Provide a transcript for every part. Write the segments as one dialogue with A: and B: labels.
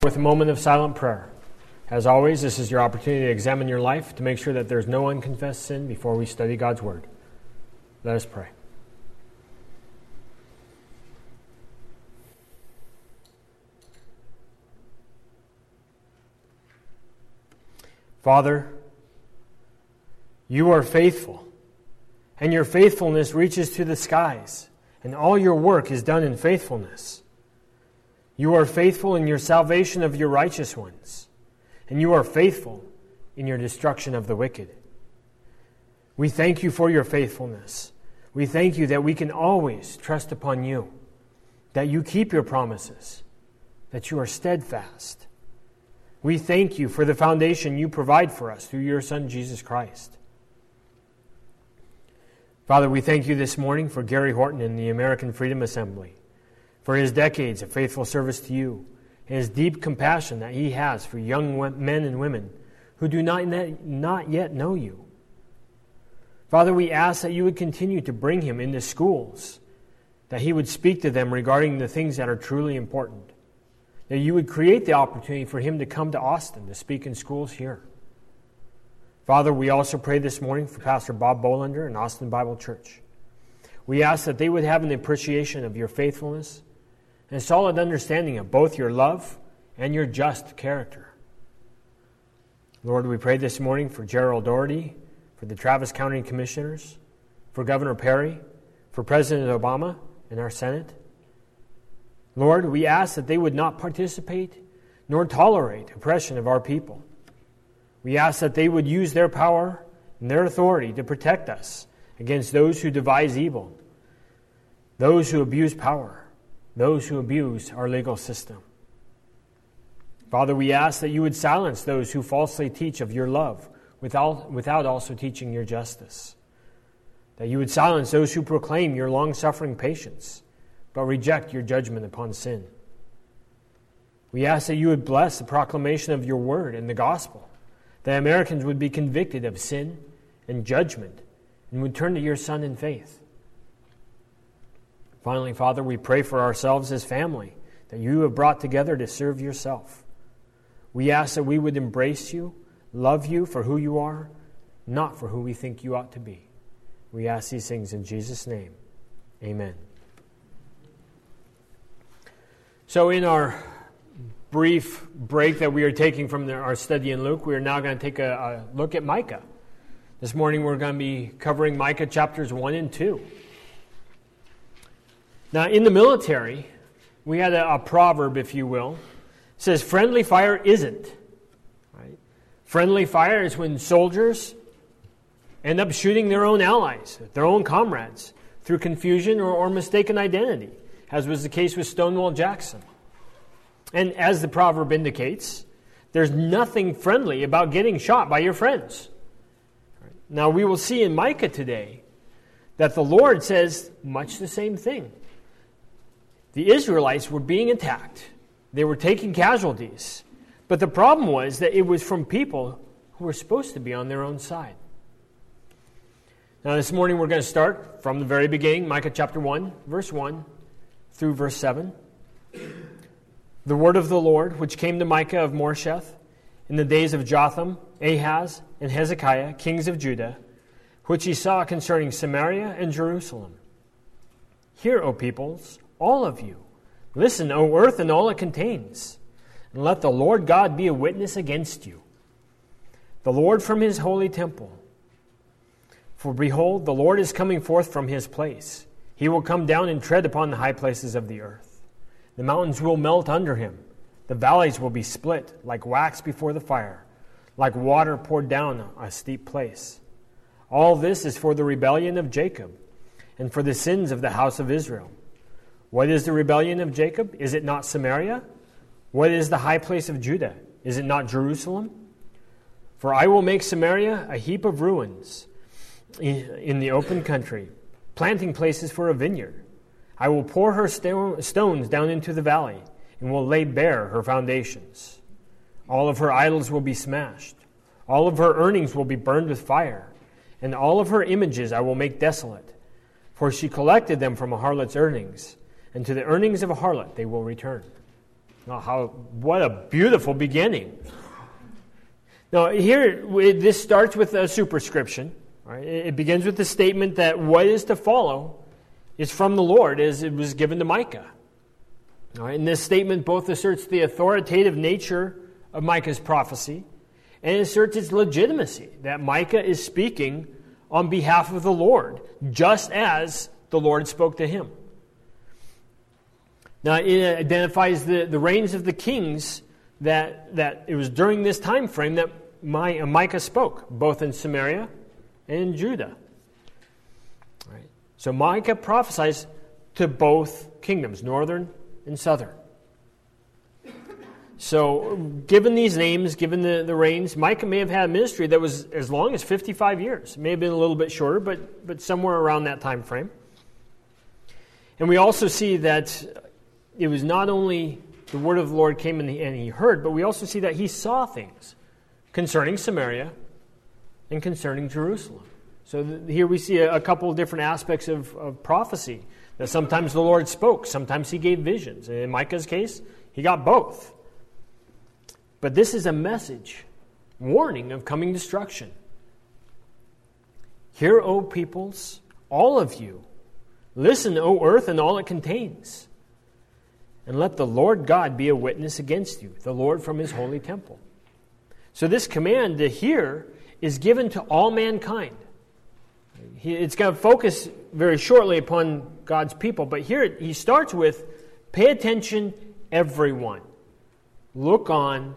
A: With a moment of silent prayer. As always, this is your opportunity to examine your life to make sure that there's no unconfessed sin before we study God's Word. Let us pray. Father, you are faithful, and your faithfulness reaches to the skies, and all your work is done in faithfulness. You are faithful in your salvation of your righteous ones, and you are faithful in your destruction of the wicked. We thank you for your faithfulness. We thank you that we can always trust upon you, that you keep your promises, that you are steadfast. We thank you for the foundation you provide for us through your Son, Jesus Christ. Father, we thank you this morning for Gary Horton and the American Freedom Assembly, for his decades of faithful service to you, and his deep compassion that he has for young men and women who do not yet know you. Father, we ask that you would continue to bring him into schools, that he would speak to them regarding the things that are truly important, that you would create the opportunity for him to come to Austin to speak in schools here. Father, we also pray this morning for Pastor Bob Bolander and Austin Bible Church. We ask that they would have an appreciation of your faithfulness and a solid understanding of both your love and your just character. Lord, we pray this morning for Gerald Doherty, for the Travis County Commissioners, for Governor Perry, for President Obama and our Senate. Lord, we ask that they would not participate nor tolerate oppression of our people. We ask that they would use their power and their authority to protect us against those who devise evil, those who abuse power, those who abuse our legal system. Father, we ask that you would silence those who falsely teach of your love without also teaching your justice, that you would silence those who proclaim your long-suffering patience but reject your judgment upon sin. We ask that you would bless the proclamation of your word and the gospel, that Americans would be convicted of sin and judgment and would turn to your Son in faith. Finally, Father, we pray for ourselves as family that you have brought together to serve yourself. We ask that we would embrace you, love you for who you are, not for who we think you ought to be. We ask these things in Jesus' name. Amen. So in our brief break that we are taking from our study in Luke, we are now going to take a look at Micah. This morning we're going to be covering Micah chapters 1 and 2. Now, in the military, we had a proverb, if you will. It says, friendly fire isn't. Right? Friendly fire is when soldiers end up shooting their own allies, their own comrades, through confusion or mistaken identity, as was the case with Stonewall Jackson. And as the proverb indicates, there's nothing friendly about getting shot by your friends. Now, we will see in Micah today that the Lord says much the same thing. The Israelites were being attacked. They were taking casualties. But the problem was that it was from people who were supposed to be on their own side. Now this morning we're going to start from the very beginning, Micah chapter 1, verse 1 through verse 7. The word of the Lord, which came to Micah of Moresheth in the days of Jotham, Ahaz, and Hezekiah, kings of Judah, which he saw concerning Samaria and Jerusalem. Hear, O peoples, all of you. Listen, O earth, and all it contains. And let the Lord God be a witness against you. The Lord from his holy temple. For behold, the Lord is coming forth from his place. He will come down and tread upon the high places of the earth. The mountains will melt under him. The valleys will be split like wax before the fire, like water poured down a steep place. All this is for the rebellion of Jacob, and for the sins of the house of Israel. What is the rebellion of Jacob? Is it not Samaria? What is the high place of Judah? Is it not Jerusalem? For I will make Samaria a heap of ruins in the open country, planting places for a vineyard. I will pour her stones down into the valley, and will lay bare her foundations. All of her idols will be smashed. All of her earnings will be burned with fire, and all of her images I will make desolate. For she collected them from a harlot's earnings, and to the earnings of a harlot they will return. What a beautiful beginning. Now, here, this starts with a superscription. Right? It begins with the statement that what is to follow is from the Lord, as it was given to Micah. All right? And this statement both asserts the authoritative nature of Micah's prophecy and asserts its legitimacy, that Micah is speaking on behalf of the Lord, just as the Lord spoke to him. Now, it identifies the reigns of the kings that it was during this time frame that Micah spoke, both in Samaria and in Judah. Right. So Micah prophesies to both kingdoms, northern and southern. So given these names, given the reigns, Micah may have had a ministry that was as long as 55 years. It may have been a little bit shorter, but somewhere around that time frame. And we also see that it was not only the word of the Lord came and he heard, but we also see that he saw things concerning Samaria and concerning Jerusalem. So here we see a couple of different aspects of prophecy. That sometimes the Lord spoke, sometimes he gave visions. And in Micah's case, he got both. But this is a message, warning of coming destruction. Hear, O peoples, all of you. Listen, O earth, and all it contains. And let the Lord God be a witness against you, the Lord from his holy temple. So this command to hear is given to all mankind. It's going to focus very shortly upon God's people, but here he starts with, pay attention, everyone. Look on.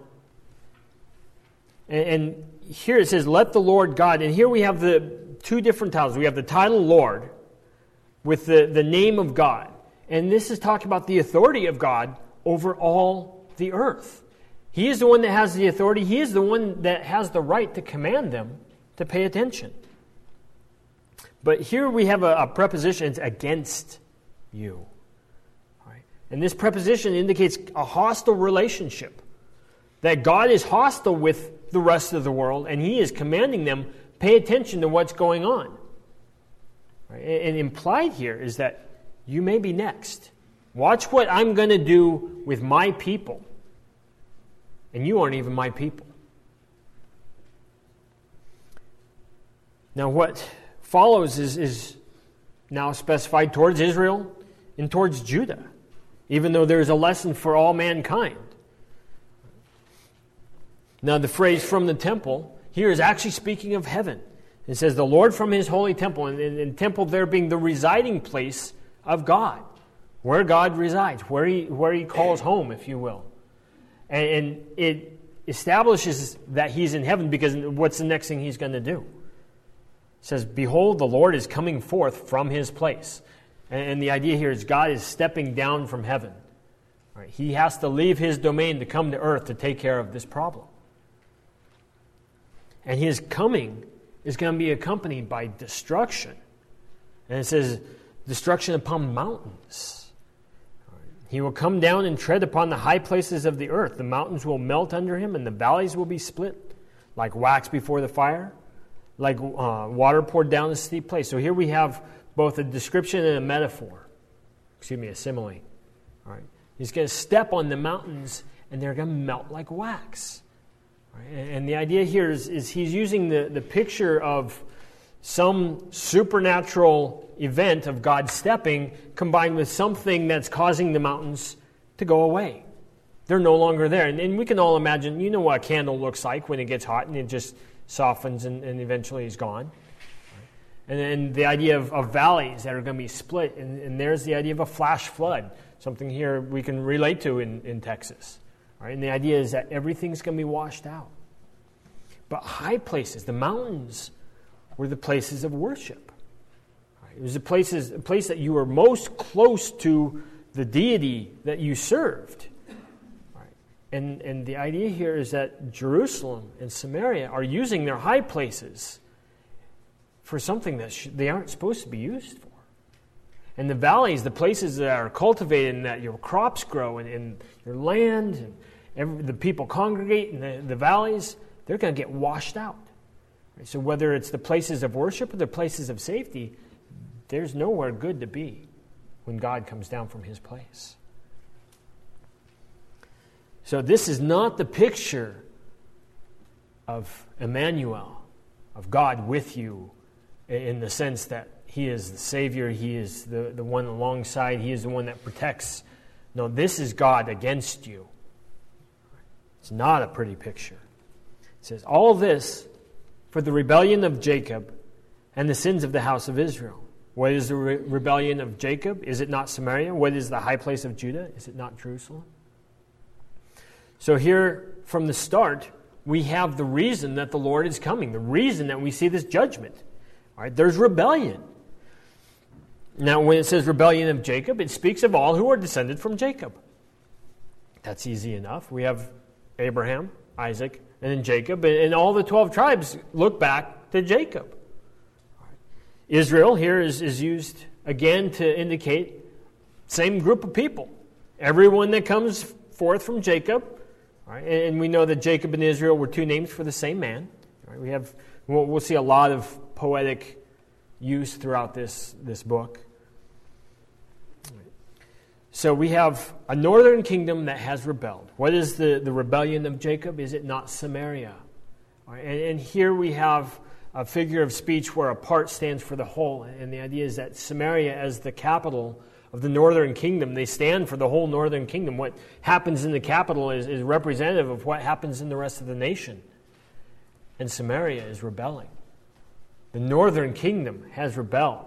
A: And here it says, let the Lord God, and here we have the two different titles. We have the title Lord with the name of God. And this is talking about the authority of God over all the earth. He is the one that has the authority. He is the one that has the right to command them to pay attention. But here we have a preposition, it's against you. Right? And this preposition indicates a hostile relationship. That God is hostile with the rest of the world, and he is commanding them, pay attention to what's going on. Right? And implied here is that you may be next. Watch what I'm going to do with my people. And you aren't even my people. Now what follows is now specified towards Israel and towards Judah, even though there is a lesson for all mankind. Now the phrase from the temple here is actually speaking of heaven. It says the Lord from his holy temple, and temple there being the residing place of God, where God resides, where he calls home, if you will. And it establishes that he's in heaven, because what's the next thing he's going to do? It says, behold, the Lord is coming forth from his place. And the idea here is God is stepping down from heaven. Right? He has to leave his domain to come to earth to take care of this problem. And his coming is going to be accompanied by destruction. And it says, destruction upon mountains. He will come down and tread upon the high places of the earth. The mountains will melt under him, and the valleys will be split, like wax before the fire, like water poured down a steep place. So here we have both a description and a metaphor. A simile. All right. He's going to step on the mountains, and they're going to melt like wax. Right. And the idea here is he's using the picture of some supernatural event of God stepping combined with something that's causing the mountains to go away. They're no longer there. And we can all imagine, you know what a candle looks like when it gets hot and it just softens and eventually is gone. And then the idea of valleys that are going to be split. And there's the idea of a flash flood, something here we can relate to in Texas. Right? And the idea is that everything's going to be washed out. But high places, the mountains, were the places of worship. It was a place that you were most close to the deity that you served. And the idea here is that Jerusalem and Samaria are using their high places for something that they aren't supposed to be used for. And the valleys, the places that are cultivated and that your crops grow and your land and the people congregate in the valleys, they're going to get washed out. So whether it's the places of worship or the places of safety, there's nowhere good to be when God comes down from his place. So this is not the picture of Emmanuel, of God with you, in the sense that He is the Savior, He is the one alongside, He is the one that protects. No, this is God against you. It's not a pretty picture. It says, all this for the rebellion of Jacob and the sins of the house of Israel. What is the rebellion of Jacob? Is it not Samaria? What is the high place of Judah? Is it not Jerusalem? So here, from the start, we have the reason that the Lord is coming, the reason that we see this judgment. All right, there's rebellion. Now, when it says rebellion of Jacob, it speaks of all who are descended from Jacob. That's easy enough. We have Abraham, Isaac, and then Jacob, and all the 12 tribes look back to Jacob. All right. Israel here is used again to indicate same group of people. Everyone that comes forth from Jacob. All right, and we know that Jacob and Israel were two names for the same man. All right, we'll see a lot of poetic use throughout this book. So we have a northern kingdom that has rebelled. What is the rebellion of Jacob? Is it not Samaria? All right, and here we have a figure of speech where a part stands for the whole. And the idea is that Samaria, as the capital of the northern kingdom, they stand for the whole northern kingdom. What happens in the capital is representative of what happens in the rest of the nation. And Samaria is rebelling. The northern kingdom has rebelled.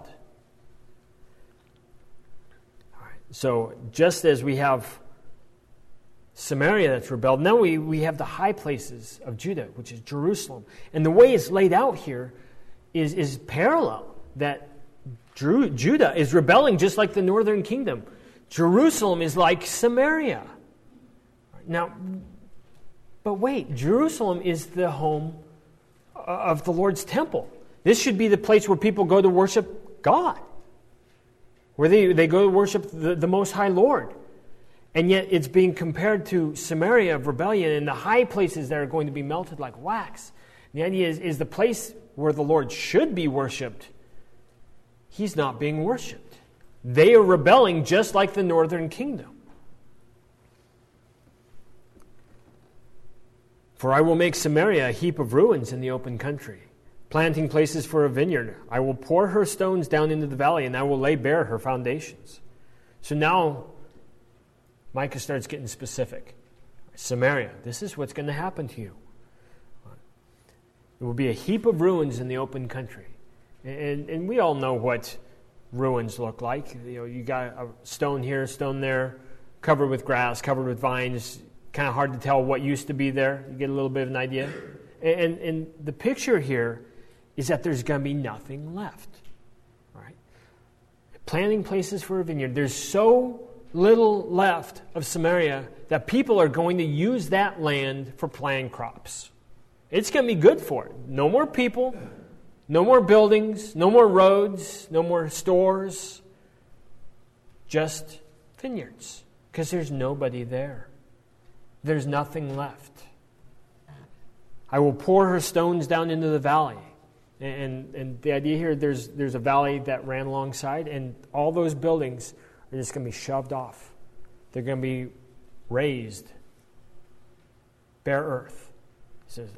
A: All right. So just as we have Samaria that's rebelled, now we have the high places of Judah, which is Jerusalem. And the way it's laid out here is parallel, that Judah is rebelling just like the northern kingdom. Jerusalem is like Samaria. Now, but wait, Jerusalem is the home of the Lord's temple. This should be the place where people go to worship God, where they go to worship the Most High Lord. And yet it's being compared to Samaria of rebellion and the high places that are going to be melted like wax. The idea is the place where the Lord should be worshipped, He's not being worshipped. They are rebelling just like the northern kingdom. For I will make Samaria a heap of ruins in the open country, planting places for a vineyard. I will pour her stones down into the valley, and I will lay bare her foundations. So now Micah starts getting specific. Samaria, this is what's going to happen to you. It will be a heap of ruins in the open country. And we all know what ruins look like. You got a stone here, a stone there, covered with grass, covered with vines. Kind of hard to tell what used to be there. You get a little bit of an idea. And the picture here is that there's going to be nothing left. Right? Planting places for a vineyard. There's so little left of Samaria that people are going to use that land for planting crops. It's going to be good for it. No more people, no more buildings, no more roads, no more stores, just vineyards, because there's nobody there. There's nothing left. I will pour her stones down into the valley. And the idea here, there's a valley that ran alongside, and all those buildings are just going to be shoved off. They're going to be raised, bare earth. It says,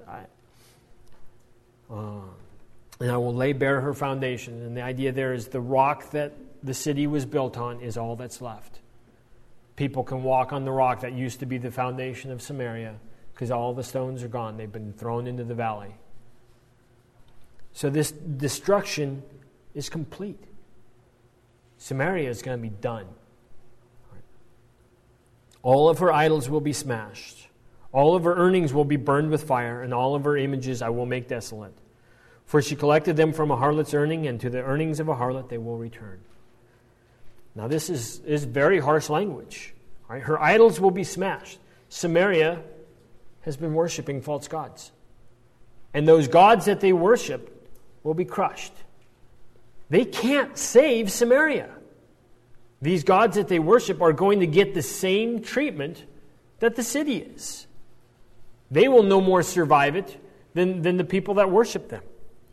A: and I will lay bare her foundation. And the idea there is the rock that the city was built on is all that's left. People can walk on the rock that used to be the foundation of Samaria because all the stones are gone. They've been thrown into the valley. So this destruction is complete. Samaria is going to be done. All of her idols will be smashed. All of her earnings will be burned with fire, and all of her images I will make desolate. For she collected them from a harlot's earning, and to the earnings of a harlot they will return. Now this is very harsh language. Right? Her idols will be smashed. Samaria has been worshiping false gods. And those gods that they worship will be crushed. They can't save Samaria. These gods that they worship are going to get the same treatment that the city is. They will no more survive it than the people that worship them.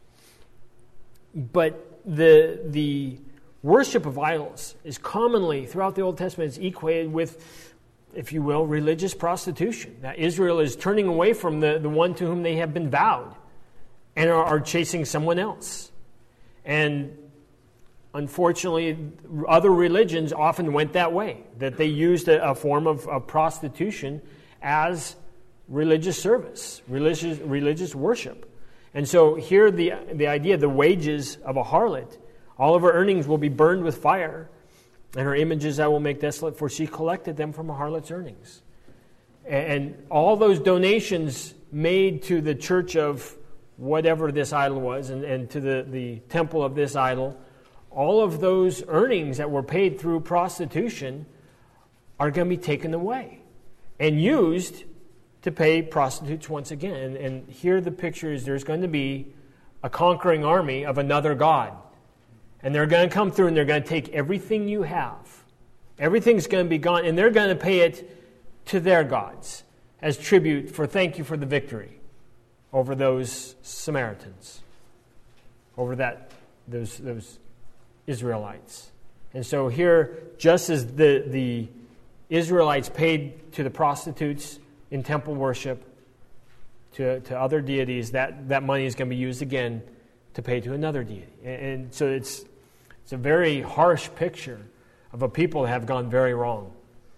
A: But the worship of idols is commonly, throughout the Old Testament, is equated with if you will, religious prostitution. That Israel is turning away from the one to whom they have been vowed and are chasing someone else. And unfortunately, other religions often went that way, that they used a form of prostitution as religious service, religious worship. And so here the idea, the wages of a harlot, all of her earnings will be burned with fire, and her images I will make desolate, for she collected them from a harlot's earnings. And all those donations made to the church of whatever this idol was, and to the temple of this idol, all of those earnings that were paid through prostitution are going to be taken away and used to pay prostitutes once again. And here the picture is there's going to be a conquering army of another god. And they're going to come through and they're going to take everything you have. Everything's going to be gone, and they're going to pay it to their gods as tribute for thank you for the victory over those Samaritans, over those Israelites. And so here, just as the Israelites paid to the prostitutes in temple worship, to other deities, that money is going to be used again to pay to another deity. And so it's a very harsh picture of a people that have gone very wrong.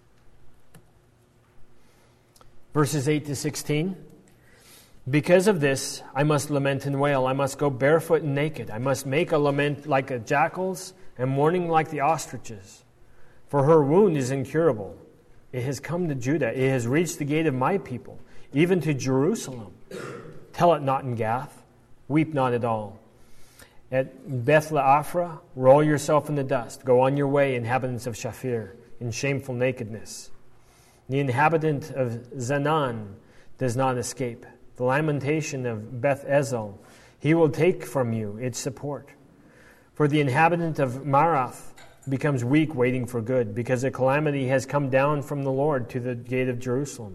A: Verses 8 to 16. Because of this, I must lament and wail. I must go barefoot and naked. I must make a lament like the jackals and mourning like the ostriches. For her wound is incurable. It has come to Judah. It has reached the gate of my people, even to Jerusalem. Tell it not in Gath. Weep not at all. At Beth-le-Aphrah, roll yourself in the dust. Go on your way, inhabitants of Shaphir, in shameful nakedness. The inhabitant of Zanan does not escape. The lamentation of Beth-Ezel, he will take from you its support. For the inhabitant of Marath becomes weak waiting for good, because a calamity has come down from the Lord to the gate of Jerusalem.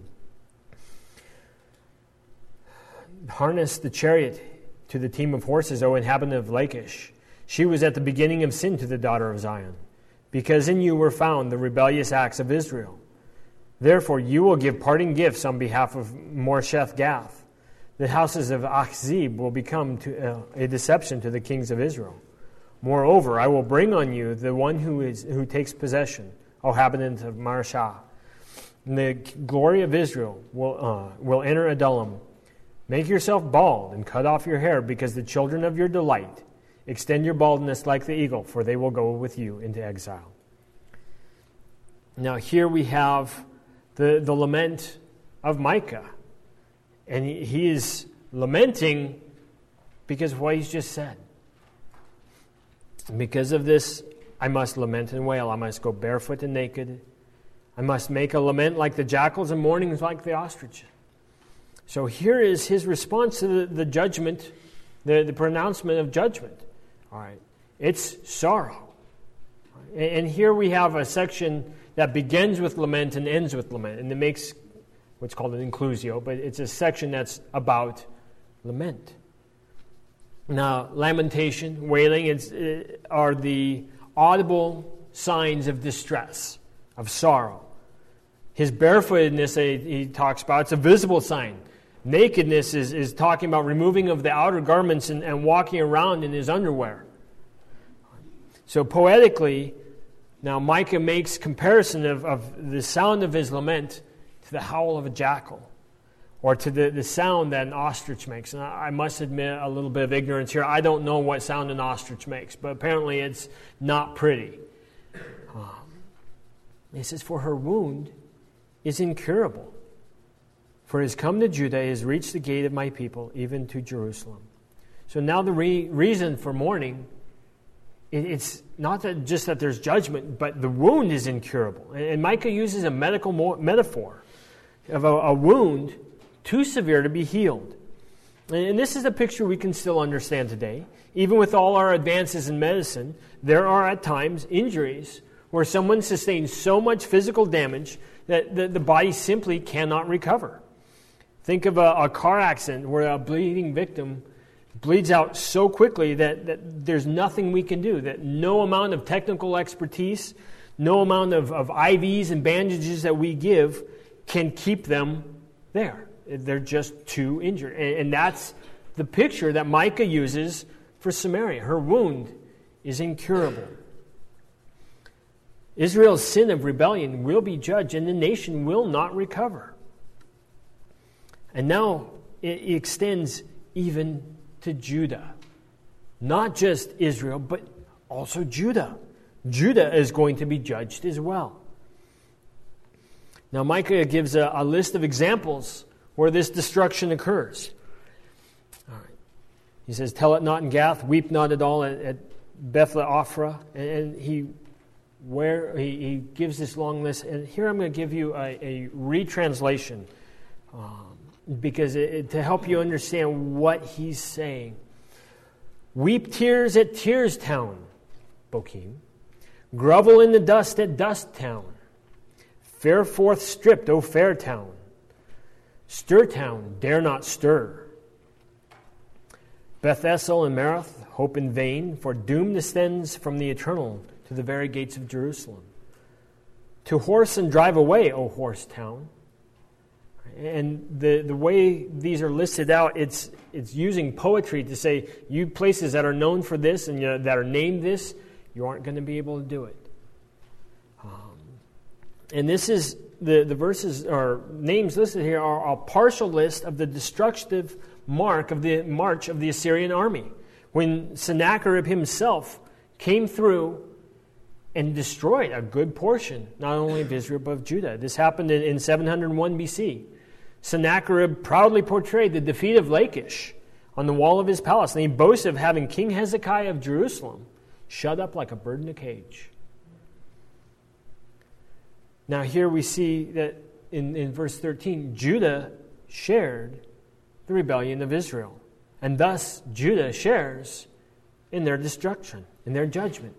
A: Harness the chariot to the team of horses, O inhabitant of Lachish. She was at the beginning of sin to the daughter of Zion, because in you were found the rebellious acts of Israel. Therefore you will give parting gifts on behalf of Moresheth Gath. The houses of Achzib will become a deception to the kings of Israel. Moreover, I will bring on you the one who takes possession, O inhabitant of Mareshah. And the glory of Israel will enter Adullam. Make yourself bald and cut off your hair, because the children of your delight extend your baldness like the eagle, for they will go with you into exile. Now here we have the lament of Micah. And he is lamenting because of what he's just said. Because of this, I must lament and wail. I must go barefoot and naked. I must make a lament like the jackals and mourning like the ostrich. So here is his response to the judgment, the pronouncement of judgment. All right, it's sorrow. And here we have a section that begins with lament and ends with lament. And it makes what's called an inclusio, but it's a section that's about lament. Now, lamentation, wailing, are the audible signs of distress, of sorrow. His barefootedness, he talks about, it's a visible sign. Nakedness is talking about removing of the outer garments and walking around in his underwear. So poetically, now Micah makes comparison of the sound of his lament to the howl of a jackal, or to the sound that an ostrich makes. And I must admit a little bit of ignorance here. I don't know what sound an ostrich makes, but apparently it's not pretty. He says, for her wound is incurable. For it has come to Judah, it has reached the gate of my people, even to Jerusalem. So now the reason for mourning, it's not just that there's judgment, but the wound is incurable. And Micah uses a medical metaphor of a wound too severe to be healed. And this is a picture we can still understand today. Even with all our advances in medicine, there are at times injuries where someone sustains so much physical damage that the body simply cannot recover. Think of a car accident where a bleeding victim bleeds out so quickly that there's nothing we can do, that no amount of technical expertise, No amount of IVs and bandages that we give can keep them there. They're just too injured. And that's the picture that Micah uses for Samaria. Her wound is incurable. Israel's sin of rebellion will be judged, and the nation will not recover. And now it extends even to Judah. Not just Israel, but also Judah. Judah is going to be judged as well. Now Micah gives a list of examples where this destruction occurs. All right. He says, "Tell it not in Gath, weep not at all at Beth-le-Ophrah." And he gives this long list. And here I'm going to give you a retranslation because to help you understand what he's saying. "Weep tears at Tears Town, Bochim. Grovel in the dust at Dust Town. Fare forth stripped, O Fair Town. Stir Town, dare not stir. Beth Esel and Marath, hope in vain, for doom descends from the eternal to the very gates of Jerusalem. To horse and drive away, O Horse Town." And the way these are listed out, it's using poetry to say, you places that are known for this and that are named this, you aren't going to be able to do it. And this is, the verses or names listed here are a partial list of the destructive march of the Assyrian army. When Sennacherib himself came through and destroyed a good portion, not only of Israel, but of Judah. This happened in 701 BC. Sennacherib proudly portrayed the defeat of Lachish on the wall of his palace, and he boasted of having King Hezekiah of Jerusalem shut up like a bird in a cage. Now here we see that in verse 13, Judah shared the rebellion of Israel, and thus Judah shares in their destruction, in their judgment.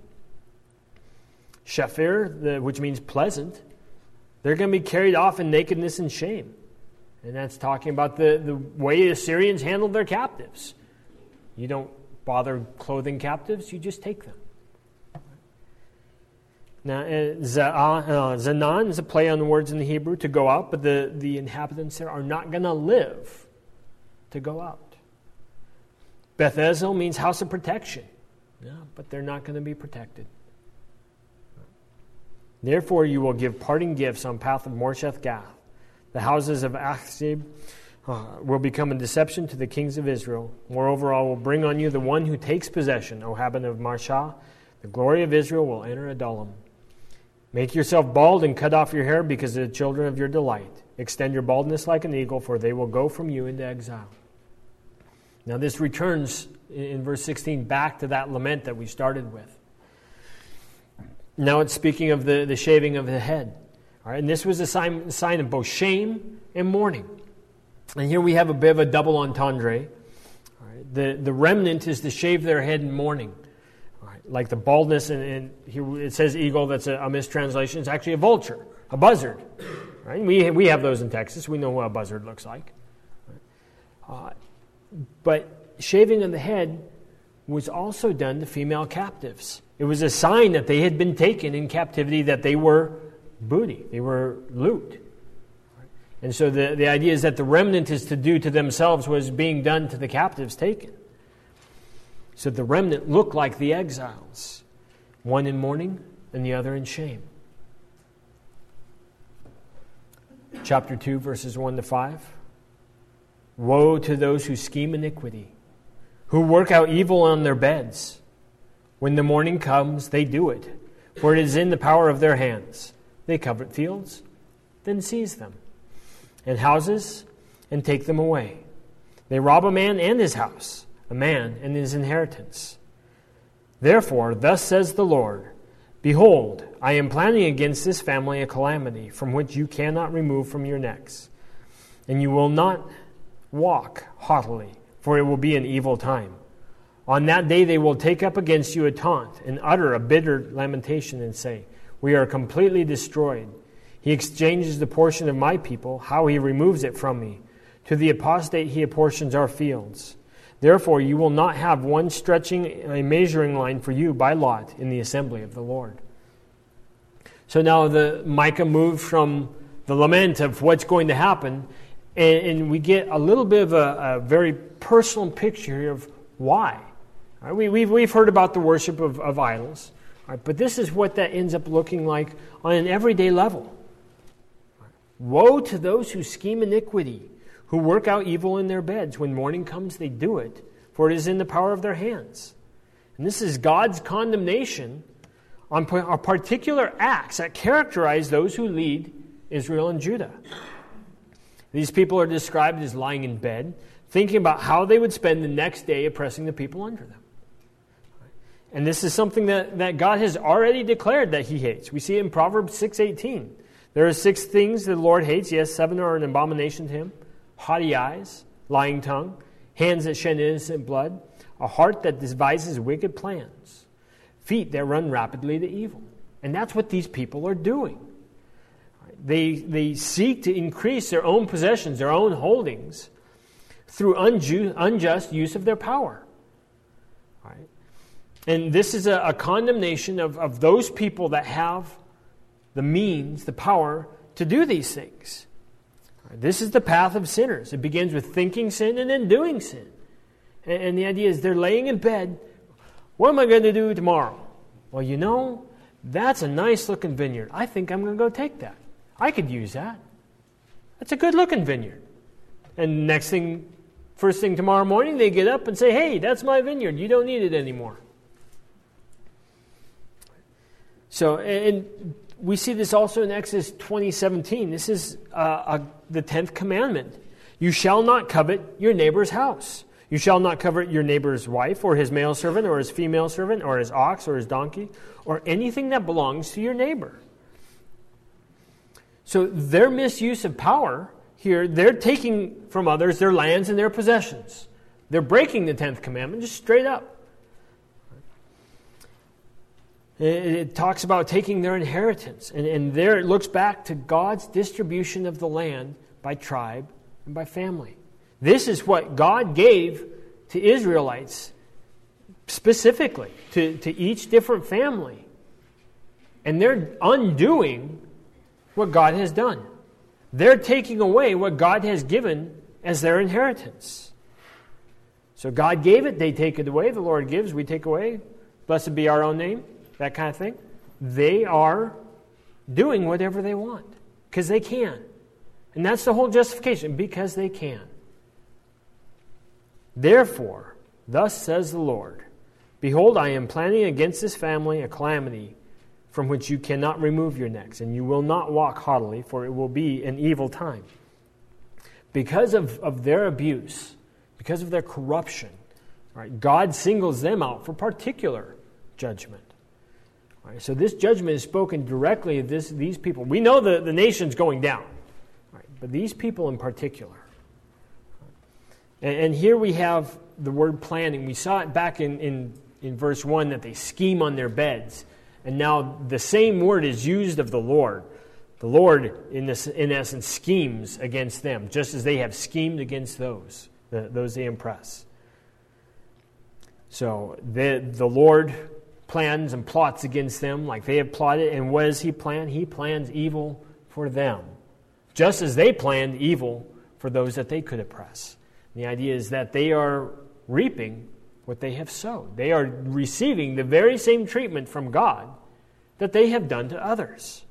A: Shafir, which means pleasant, they're going to be carried off in nakedness and shame. And that's talking about the way the Assyrians handled their captives. You don't bother clothing captives, you just take them. Now, Zanan is a play on the words in the Hebrew, to go out, but the inhabitants there are not going to live to go out. Beth Ezel means house of protection, but they're not going to be protected. Therefore, you will give parting gifts on path of Morsheth Gath. The houses of Achzib will become a deception to the kings of Israel. Moreover, I will bring on you the one who takes possession, O Haban of Marshah. The glory of Israel will enter Adullam. Make yourself bald and cut off your hair because of the children of your delight. Extend your baldness like an eagle, for they will go from you into exile. Now this returns in verse 16 back to that lament that we started with. Now it's speaking of the shaving of the head. All right, and this was a sign of both shame and mourning. And here we have a bit of a double entendre. All right, the remnant is to shave their head in mourning. All right, like the baldness, and here it says eagle, that's a mistranslation. It's actually a vulture, a buzzard. Right? We have those in Texas. We know what a buzzard looks like. But shaving of the head was also done to female captives. It was a sign that they had been taken in captivity, that they were booty, they were loot. And so the idea is that the remnant is to do to themselves what is being done to the captives taken. So the remnant looked like the exiles, one in mourning and the other in shame. Chapter 2, verses 1 to 5. Woe to those who scheme iniquity, who work out evil on their beds. When the morning comes, they do it, for it is in the power of their hands. They covet fields, then seize them, and houses, and take them away. They rob a man and his house, a man and his inheritance. Therefore, thus says the Lord, Behold, I am planning against this family a calamity from which you cannot remove from your necks. And you will not walk haughtily, for it will be an evil time. On that day they will take up against you a taunt and utter a bitter lamentation and say, We are completely destroyed. He exchanges the portion of my people, how he removes it from me. To the apostate he apportions our fields. Therefore you will not have one stretching a measuring line for you by lot in the assembly of the Lord. So now Micah moved from the lament of what's going to happen, and we get a little bit of a very personal picture here of why. Right? We've heard about the worship of idols, right? But this is what that ends up looking like on an everyday level. Woe to those who scheme iniquity, who work out evil in their beds. When morning comes, they do it, for it is in the power of their hands. And this is God's condemnation on particular acts that characterize those who lead Israel and Judah. These people are described as lying in bed, thinking about how they would spend the next day oppressing the people under them. And this is something that God has already declared that he hates. We see it in Proverbs 6:18. There are 6 things the Lord hates. Yes, 7 are an abomination to him. Haughty eyes, lying tongue, hands that shed innocent blood, a heart that devises wicked plans, feet that run rapidly to evil. And that's what these people are doing. They seek to increase their own possessions, their own holdings, through unjust use of their power. Right? And this is a condemnation of those people that have the means, the power to do these things. Right? This is the path of sinners. It begins with thinking sin and then doing sin. And the idea is they're laying in bed. What am I going to do tomorrow? Well, that's a nice looking vineyard. I think I'm going to go take that. I could use that. That's a good looking vineyard. And first thing tomorrow morning, they get up and say, hey, that's my vineyard. You don't need it anymore. So, and we see this also in Exodus 20:17. This is the 10th commandment. You shall not covet your neighbor's house. You shall not covet your neighbor's wife, or his male servant, or his female servant, or his ox, or his donkey, or anything that belongs to your neighbor. So their misuse of power here, they're taking from others their lands and their possessions. They're breaking the 10th commandment just straight up. It talks about taking their inheritance. And there it looks back to God's distribution of the land by tribe and by family. This is what God gave to Israelites specifically, to each different family. And they're undoing what God has done. They're taking away what God has given as their inheritance. So God gave it, they take it away. The Lord gives, we take away. Blessed be our own name. That kind of thing. They are doing whatever they want because they can. And that's the whole justification, because they can. Therefore, thus says the Lord, behold, I am planning against this family a calamity from which you cannot remove your necks, and you will not walk haughtily, for it will be an evil time. Because of their abuse, because of their corruption, right, God singles them out for particular judgment. Right, so this judgment is spoken directly of these people. We know the nation's going down, right, but these people in particular. And here we have the word planning. We saw it back in verse 1 that they scheme on their beds. And now the same word is used of the Lord. The Lord, in essence, schemes against them, just as they have schemed against those they impress. So the Lord plans and plots against them like they have plotted. And what does he plan? He plans evil for them, just as they planned evil for those that they could oppress. The idea is that they are reaping what they have sowed. They are receiving the very same treatment from God that they have done to others.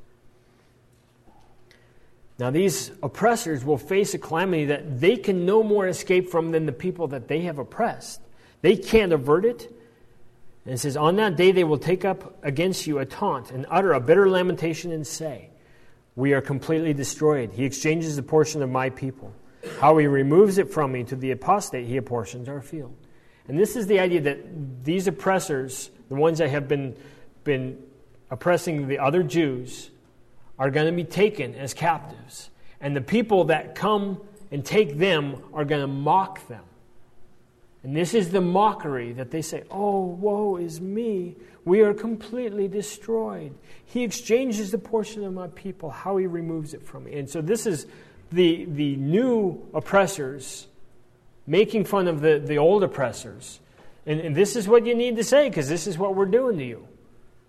A: Now these oppressors will face a calamity that they can no more escape from than the people that they have oppressed. They can't avert it. And it says, on that day they will take up against you a taunt and utter a bitter lamentation and say, we are completely destroyed. He exchanges the portion of my people. How he removes it from me, to the apostate he apportions our field. And this is the idea that these oppressors, the ones that have been oppressing the other Jews, are going to be taken as captives. And the people that come and take them are going to mock them. And this is the mockery that they say, oh, woe is me. We are completely destroyed. He exchanges the portion of my people, how he removes it from me. And so this is the new oppressors making fun of the old oppressors. And this is what you need to say, because this is what we're doing to you.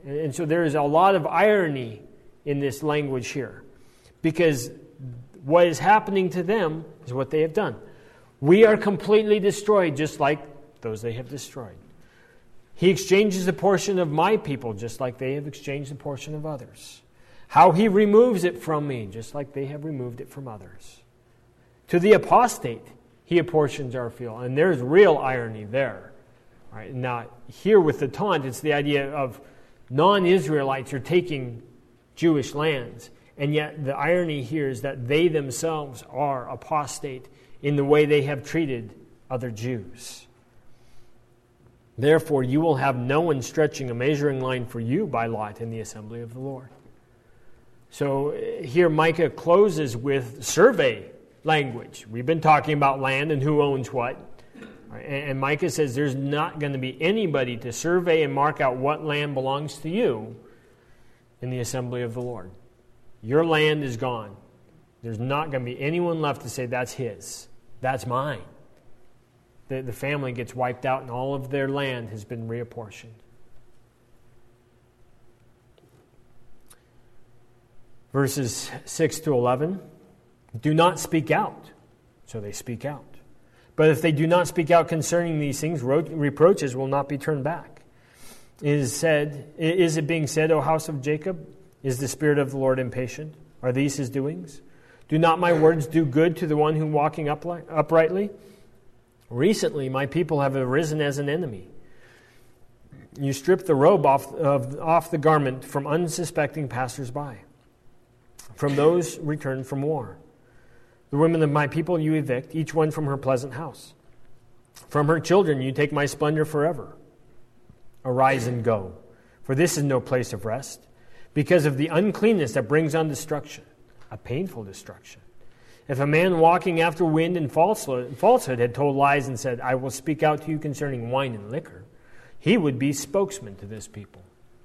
A: And so there is a lot of irony in this language here, because what is happening to them is what they have done. We are completely destroyed, just like those they have destroyed. He exchanges a portion of my people, just like they have exchanged a portion of others. How he removes it from me, just like they have removed it from others. To the apostate, he apportions our field. And there's real irony there. Right? Now, here with the taunt, it's the idea of non-Israelites are taking Jewish lands. And yet the irony here is that they themselves are apostate in the way they have treated other Jews. Therefore, you will have no one stretching a measuring line for you by lot in the assembly of the Lord. So here Micah closes with survey language. We've been talking about land and who owns what. And Micah says there's not going to be anybody to survey and mark out what land belongs to you in the assembly of the Lord. Your land is gone. There's not going to be anyone left to say that's his. That's mine. The family gets wiped out and all of their land has been reapportioned. Verses 6 to 11. Do not speak out. So they speak out. But if they do not speak out concerning these things, reproaches will not be turned back. Is it being said, O house of Jacob, is the Spirit of the Lord impatient? Are these his doings? Do not my words do good to the one who walking uprightly? Recently my people have arisen as an enemy. You strip the robe off the garment from unsuspecting passers-by, from those returned from war. The women of my people you evict, each one from her pleasant house. From her children you take my splendor forever. Arise and go, for this is no place of rest, because of the uncleanness that brings on destruction, a painful destruction. If a man walking after wind and falsehood had told lies and said, I will speak out to you concerning wine and liquor, he would be spokesman to this people.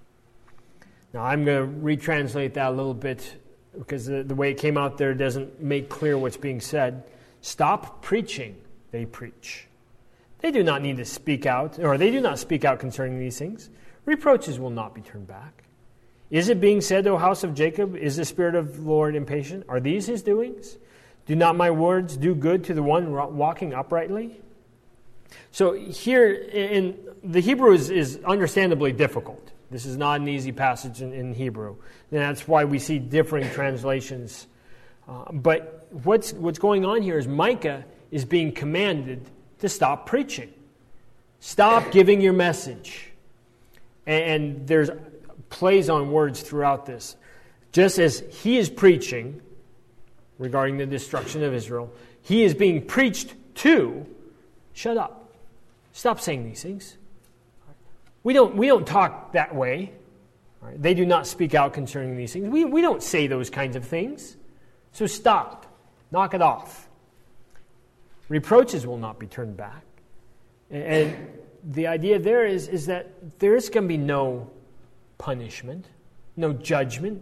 A: Now I'm going to retranslate that a little bit, because the way it came out there doesn't make clear what's being said. Stop preaching, they preach. They do not need to speak out, or they do not speak out concerning these things. Reproaches will not be turned back. Is it being said, O house of Jacob, is the Spirit of the Lord impatient? Are these his doings? Do not my words do good to the one walking uprightly? So here, in the Hebrew is understandably difficult. This is not an easy passage in Hebrew. And that's why we see differing translations. But what's going on here is Micah is being commanded to stop preaching. Stop giving your message. And there's plays on words throughout this. Just as he is preaching regarding the destruction of Israel, he is being preached to, shut up. Stop saying these things. We don't talk that way. Right? They do not speak out concerning these things. We don't say those kinds of things. So stop. Knock it off. Reproaches will not be turned back. And the idea there is that there is going to be no punishment, no judgment.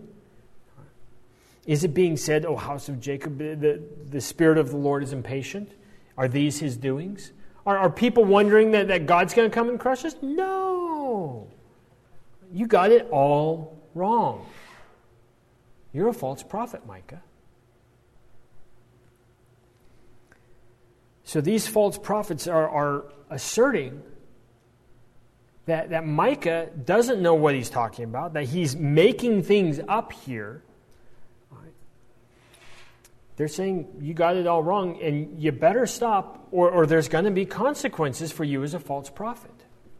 A: Is it being said, O house of Jacob, the Spirit of the Lord is impatient? Are these his doings? Are people wondering that God's going to come and crush us? No. You got it all wrong. You're a false prophet, Micah. So these false prophets are asserting that Micah doesn't know what he's talking about, that he's making things up here. They're saying, you got it all wrong, and you better stop, or there's going to be consequences for you as a false prophet.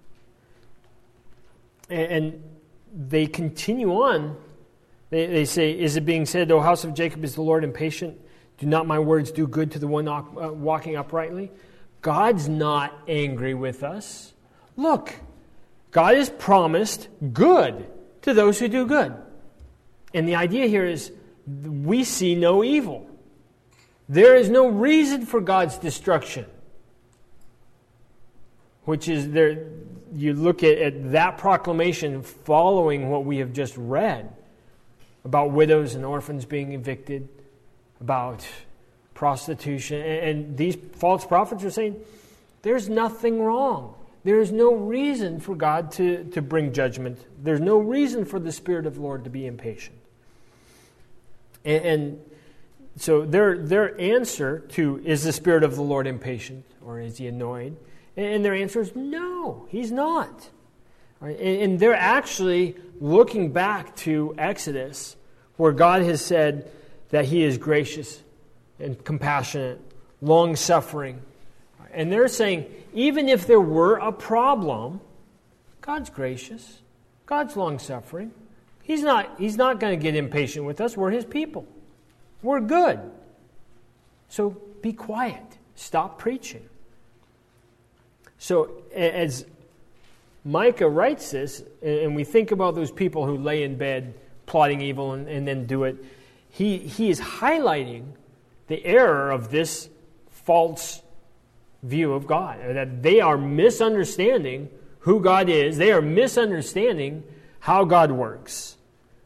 A: And they continue on. They say, is it being said, O house of Jacob, is the Lord impatient? Do not my words do good to the one walking uprightly? God's not angry with us. Look, God has promised good to those who do good. And the idea here is we see no evil. There is no reason for God's destruction. Which is, there. You look at that proclamation following what we have just read about widows and orphans being evicted, about prostitution. And these false prophets are saying, there's nothing wrong. there is no reason for God to bring judgment. There's no reason for the Spirit of the Lord to be impatient. And so their answer to, is the Spirit of the Lord impatient, or is he annoyed? And their answer is, no, he's not. Right? And they're actually looking back to Exodus, where God has said that he is gracious and compassionate, long-suffering. And they're saying, even if there were a problem, God's gracious, God's long-suffering. He's not going to get impatient with us. We're his people. We're good. So be quiet. Stop preaching. So as Micah writes this, and we think about those people who lay in bed plotting evil and then do it, he is highlighting the error of this false view of God, that they are misunderstanding who God is. They are misunderstanding how God works.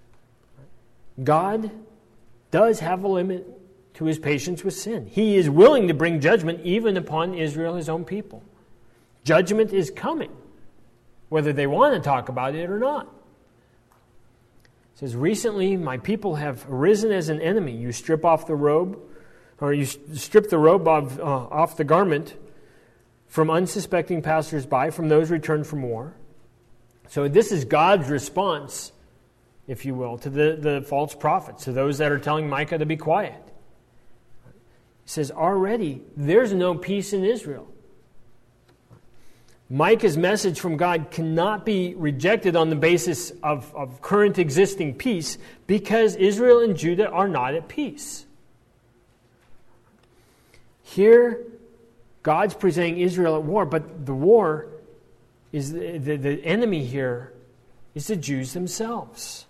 A: God does have a limit to his patience with sin. He is willing to bring judgment even upon Israel, his own people. Judgment is coming, whether they want to talk about it or not. It says, recently my people have arisen as an enemy. You strip off the robe, or you strip the robe off the garment from unsuspecting passers-by, from those returned from war. So this is God's response, if you will, to the false prophets, to those that are telling Micah to be quiet. He says, already there's no peace in Israel. Micah's message from God cannot be rejected on the basis of current existing peace, because Israel and Judah are not at peace. Here, God's presenting Israel at war, but the war is the enemy here is the Jews themselves.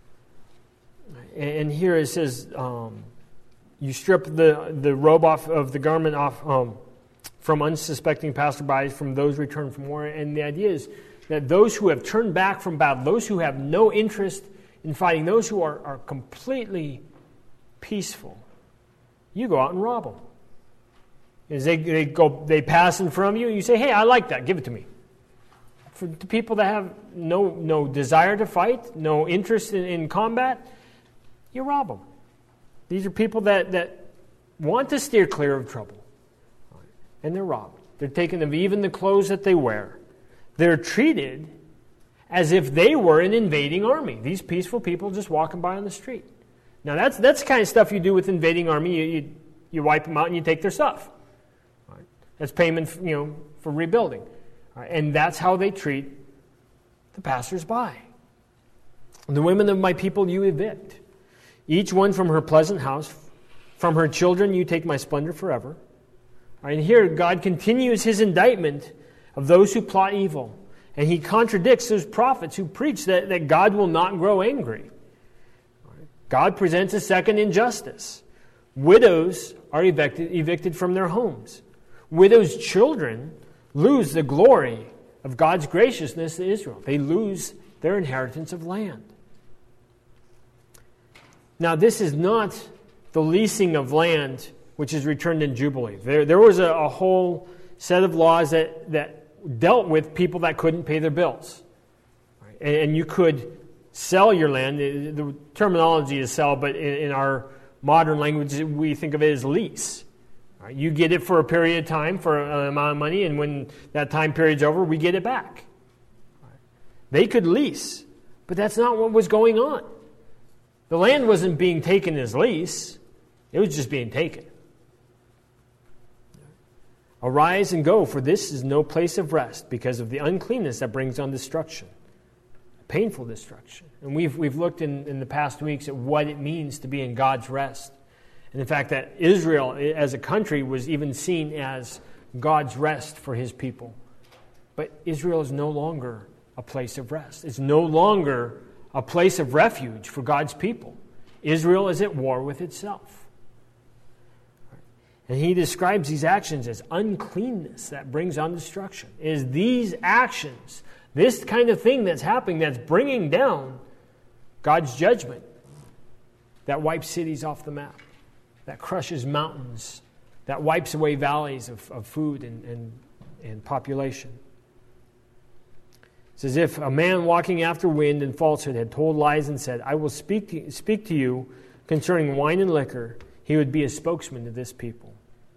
A: And here it says, you strip the robe off of the garment off from unsuspecting passersby, from those returned from war. And the idea is that those who have turned back from battle, those who have no interest in fighting, those who are completely peaceful, you go out and rob them. As they pass in front of you, and you say, hey, I like that, give it to me. For the people that have no desire to fight, no interest in combat, you rob them. These are people that want to steer clear of trouble. And they're robbed. They're taken of even the clothes that they wear. They're treated as if they were an invading army. These peaceful people just walking by on the street. Now that's the kind of stuff you do with invading army. You wipe them out and you take their stuff. Right? That's payment, for rebuilding. Right? And that's how they treat the passersby. The women of my people you evict. Each one from her pleasant house. From her children you take my splendor forever. Right, and here God continues his indictment of those who plot evil. And he contradicts those prophets who preach that God will not grow angry. Right. God presents a second injustice. Widows are evicted from their homes. Widows' children lose the glory of God's graciousness to Israel. They lose their inheritance of land. Now, this is not the leasing of land which is returned in Jubilee. There was a whole set of laws that dealt with people that couldn't pay their bills. Right? And you could sell your land. The terminology is sell, but in our modern language, we think of it as lease. Right? You get it for a period of time, for an amount of money, and when that time period's over, we get it back. Right? They could lease, but that's not what was going on. The land wasn't being taken as lease. It was just being taken. Arise and go, for this is no place of rest, because of the uncleanness that brings on destruction, painful destruction. And we've looked in the past weeks at what it means to be in God's rest. And in fact, that Israel as a country was even seen as God's rest for his people. But Israel is no longer a place of rest. It's no longer a place of refuge for God's people. Israel is at war with itself. And he describes these actions as uncleanness that brings on destruction. It is these actions, this kind of thing that's happening, that's bringing down God's judgment, that wipes cities off the map, that crushes mountains, that wipes away valleys of food and population. It's as if a man walking after wind and falsehood had told lies and said, I will speak to you concerning wine and liquor. He would be a spokesman to this people.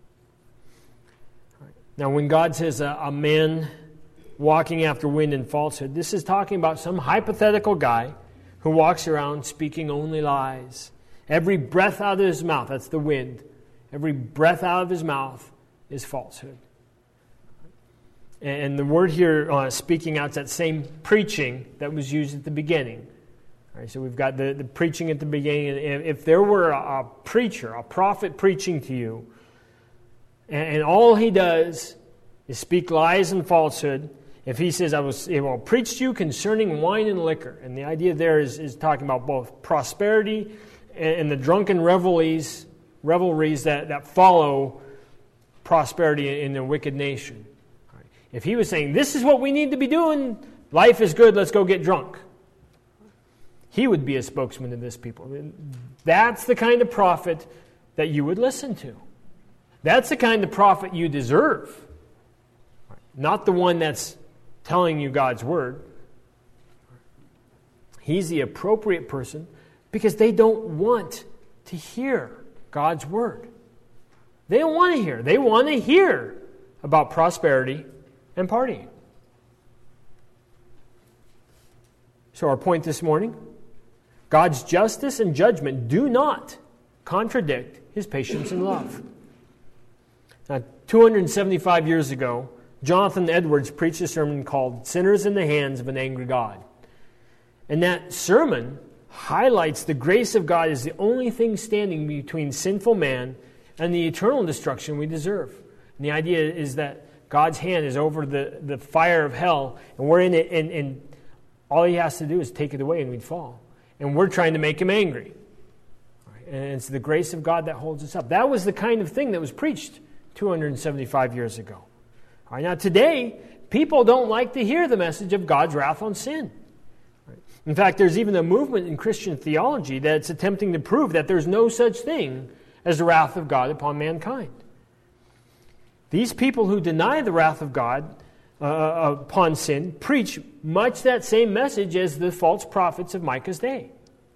A: Now, when God says a man walking after wind and falsehood, this is talking about some hypothetical guy who walks around speaking only lies. Every breath out of his mouth, that's the wind, every breath out of his mouth is falsehood. And the word here, speaking out, is that same preaching that was used at the beginning. All right, so we've got the preaching at the beginning. And if there were a preacher, a prophet preaching to you, and all he does is speak lies and falsehood, if he says, I will preach to you concerning wine and liquor, and the idea there is talking about both prosperity and the drunken revelries that follow prosperity in a wicked nation. If he was saying, this is what we need to be doing, life is good, let's go get drunk, he would be a spokesman to this people. That's the kind of prophet that you would listen to. That's the kind of prophet you deserve. Not the one that's telling you God's word. He's the appropriate person because they don't want to hear God's word. They don't want to hear. They want to hear about prosperity and partying. So our point this morning, God's justice and judgment do not contradict his patience and love. Now, 275 years ago, Jonathan Edwards preached a sermon called Sinners in the Hands of an Angry God. And that sermon highlights the grace of God as the only thing standing between sinful man and the eternal destruction we deserve. And the idea is that God's hand is over the fire of hell, and we're in it, and all he has to do is take it away and we'd fall. And we're trying to make him angry. And it's the grace of God that holds us up. That was the kind of thing that was preached 275 years ago. All right, now today, people don't like to hear the message of God's wrath on sin. In fact, there's even a movement in Christian theology that's attempting to prove that there's no such thing as the wrath of God upon mankind. These people who deny the wrath of God upon sin preach much that same message as the false prophets of Micah's day.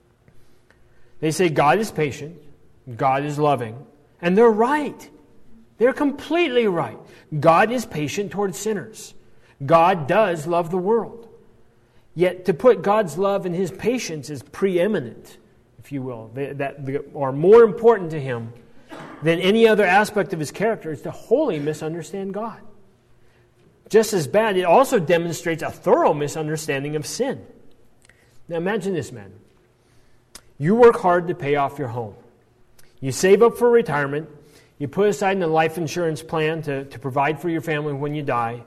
A: They say God is patient, God is loving, and they're right. They're completely right. God is patient towards sinners. God does love the world. Yet to put God's love and his patience as preeminent, if you will, that are more important to him than any other aspect of his character is to wholly misunderstand God. Just as bad, it also demonstrates a thorough misunderstanding of sin. Now imagine this, man. You work hard to pay off your home. You save up for retirement. You put aside in a life insurance plan to provide for your family when you die.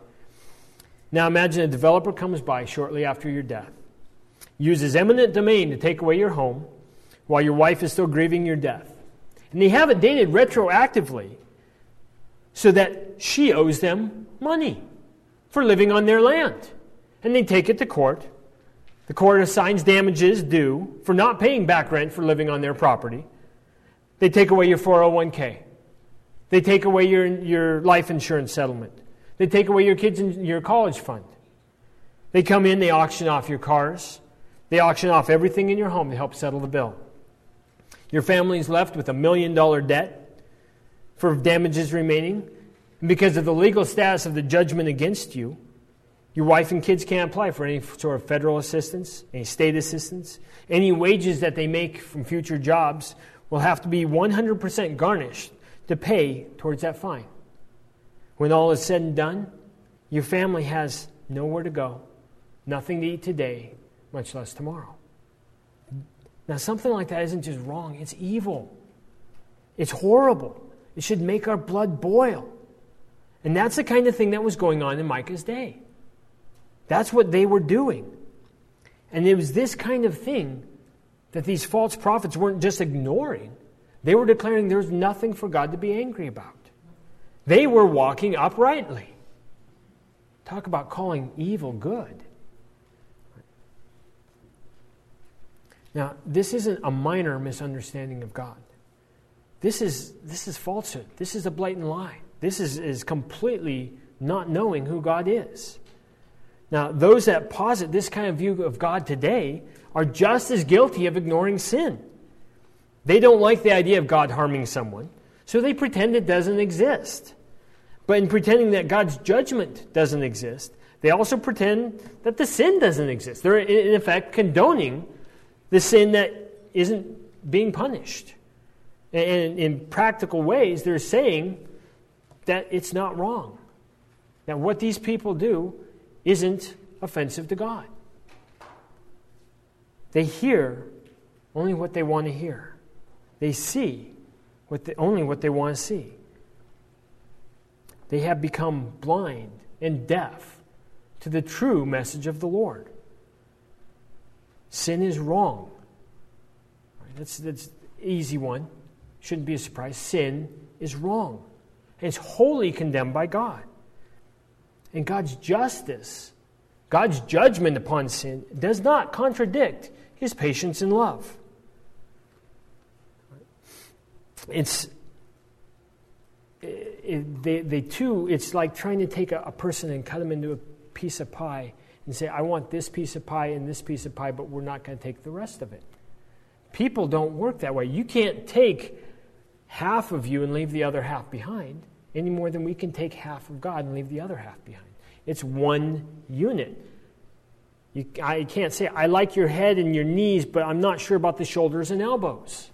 A: Now imagine a developer comes by shortly after your death, uses eminent domain to take away your home while your wife is still grieving your death. And they have it dated retroactively so that she owes them money for living on their land. And they take it to court. The court assigns damages due for not paying back rent for living on their property. They take away your 401k. They take away your life insurance settlement. They take away your kids' and your college fund. They come in, they auction off your cars. They auction off everything in your home to help settle the bill. Your family's left with $1 million debt for damages remaining. And because of the legal status of the judgment against you, your wife and kids can't apply for any sort of federal assistance, any state assistance. Any wages that they make from future jobs will have to be 100% garnished to pay towards that fine. When all is said and done, your family has nowhere to go, nothing to eat today, much less tomorrow. Now, something like that isn't just wrong, it's evil. It's horrible. It should make our blood boil. And that's the kind of thing that was going on in Micah's day. That's what they were doing. And it was this kind of thing that these false prophets weren't just ignoring. They were declaring there's nothing for God to be angry about. They were walking uprightly. Talk about calling evil good. Now, this isn't a minor misunderstanding of God. This is falsehood. This is a blatant lie. This is completely not knowing who God is. Now, those that posit this kind of view of God today are just as guilty of ignoring sin. They don't like the idea of God harming someone, so they pretend it doesn't exist. But in pretending that God's judgment doesn't exist, they also pretend that the sin doesn't exist. They're, in effect, condoning the sin that isn't being punished. And in practical ways, they're saying that it's not wrong. That what these people do isn't offensive to God. They hear only what they want to hear. They see only what they want to see. They have become blind and deaf to the true message of the Lord. Sin is wrong. That's an easy one. Shouldn't be a surprise. Sin is wrong. And it's wholly condemned by God. And God's justice, God's judgment upon sin, does not contradict His patience and love. It's like trying to take a person and cut them into a piece of pie and say, I want this piece of pie and this piece of pie, but we're not going to take the rest of it. People don't work that way. You can't take half of you and leave the other half behind any more than we can take half of God and leave the other half behind. It's one unit. I can't say, I like your head and your knees, but I'm not sure about the shoulders and elbows.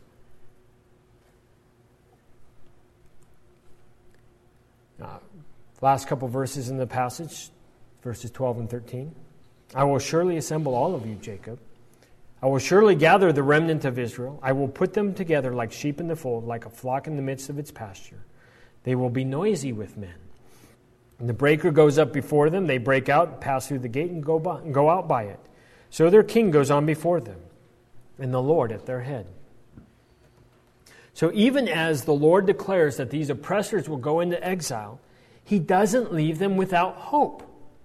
A: Last couple verses in the passage, verses 12 and 13. I will surely assemble all of you, Jacob. I will surely gather the remnant of Israel. I will put them together like sheep in the fold, like a flock in the midst of its pasture. They will be noisy with men. And the breaker goes up before them. They break out, pass through the gate, and go out by it. So their king goes on before them, and the Lord at their head. So even as the Lord declares that these oppressors will go into exile, He doesn't leave them without hope.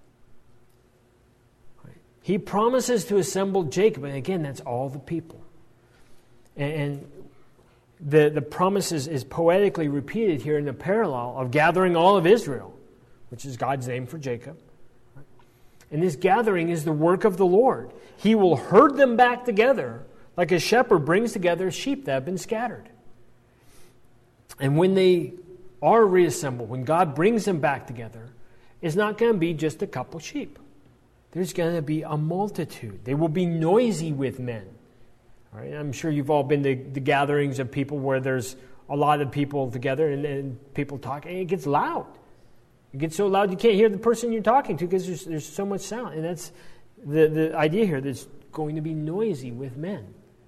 A: He promises to assemble Jacob, and again, that's all the people. And the promise is poetically repeated here in the parallel of gathering all of Israel, which is God's name for Jacob. And this gathering is the work of the Lord. He will herd them back together like a shepherd brings together sheep that have been scattered. And when they are reassembled, when God brings them back together, it's not going to be just a couple sheep. There's going to be a multitude. They will be noisy with men. All right? I'm sure you've all been to the gatherings of people where there's a lot of people together and people talk, and it gets loud. It gets so loud you can't hear the person you're talking to because there's so much sound. And that's the idea here. There's going to be noisy with men.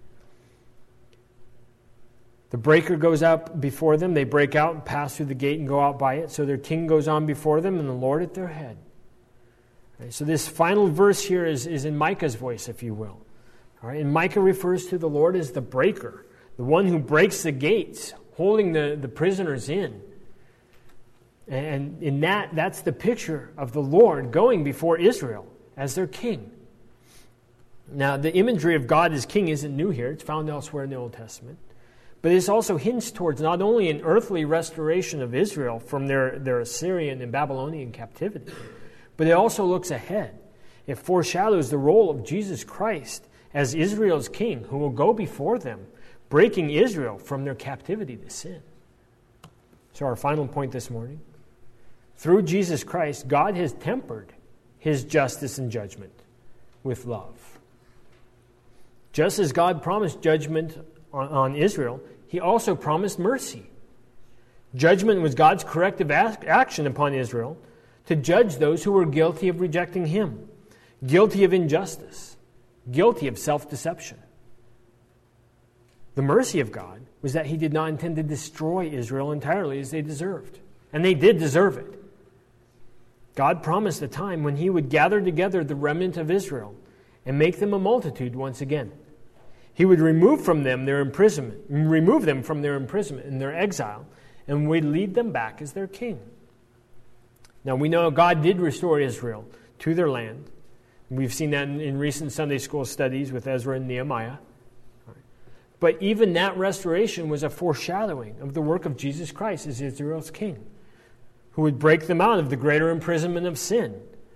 A: The breaker goes out before them. They break out and pass through the gate and go out by it. So their king goes on before them and the Lord at their head. Right, so this final verse here is in Micah's voice, if you will. All right, and Micah refers to the Lord as the breaker, the one who breaks the gates, holding the prisoners in. And in that's the picture of the Lord going before Israel as their king. Now, the imagery of God as king isn't new here. It's found elsewhere in the Old Testament. But this also hints towards not only an earthly restoration of Israel from their Assyrian and Babylonian captivity, but it also looks ahead. It foreshadows the role of Jesus Christ as Israel's king who will go before them, breaking Israel from their captivity to sin. So our final point this morning. Through Jesus Christ, God has tempered His justice and judgment with love. Just as God promised judgment on Israel, He also promised mercy. Judgment was God's corrective action upon Israel to judge those who were guilty of rejecting Him, guilty of injustice, guilty of self-deception. The mercy of God was that He did not intend to destroy Israel entirely as they deserved. And they did deserve it. God promised a time when He would gather together the remnant of Israel and make them a multitude once again. He would remove them from their imprisonment and their exile, and would lead them back as their king. Now we know God did restore Israel to their land. We've seen that in recent Sunday school studies with Ezra and Nehemiah. But even that restoration was a foreshadowing of the work of Jesus Christ as Israel's king, who would break them out of the greater imprisonment of sin,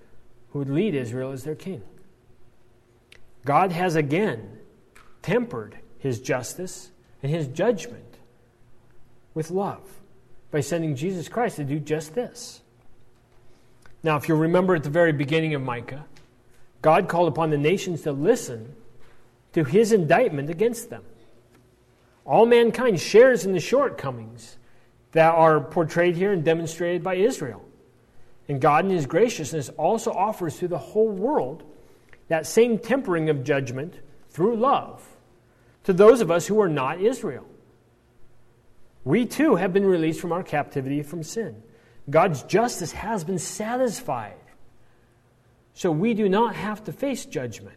A: who would lead Israel as their king. God has again tempered his justice and his judgment with love by sending Jesus Christ to do just this. Now, if you'll remember at the very beginning of Micah, God called upon the nations to listen to his indictment against them. All mankind shares in the shortcomings that are portrayed here and demonstrated by Israel. And God in his graciousness also offers to the whole world that same tempering of judgment through love to those of us who are not Israel. We too have been released from our captivity from sin. God's justice has been satisfied. So we do not have to face judgment.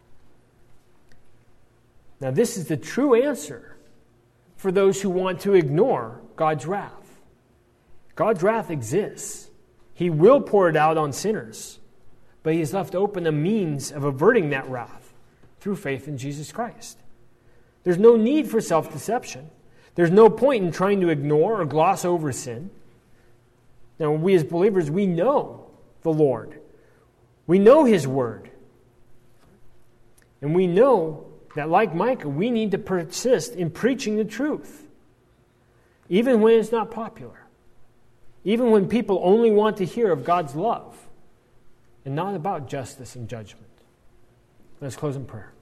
A: Now, this is the true answer for those who want to ignore God's wrath. God's wrath exists. He will pour it out on sinners, but he has left open a means of averting that wrath through faith in Jesus Christ. There's no need for self-deception. There's no point in trying to ignore or gloss over sin. Now, we as believers, we know the Lord. We know his word. And we know that, like Micah, we need to persist in preaching the truth, even when it's not popular, even when people only want to hear of God's love and not about justice and judgment. Let's close in prayer.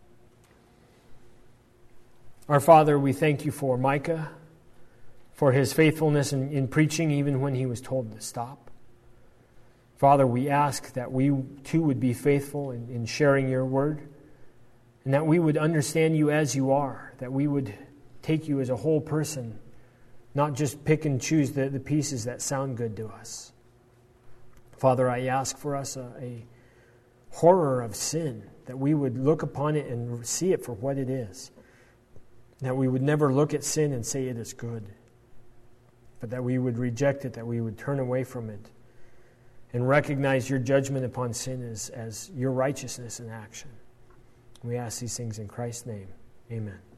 A: Our Father, we thank you for Micah, for his faithfulness in preaching even when he was told to stop. Father, we ask that we too would be faithful in sharing your word, and that we would understand you as you are, that we would take you as a whole person, not just pick and choose the pieces that sound good to us. Father, I ask for us a horror of sin, that we would look upon it and see it for what it is, that we would never look at sin and say it is good, but that we would reject it, that we would turn away from it, and recognize your judgment upon sin as your righteousness in action. We ask these things in Christ's name. Amen.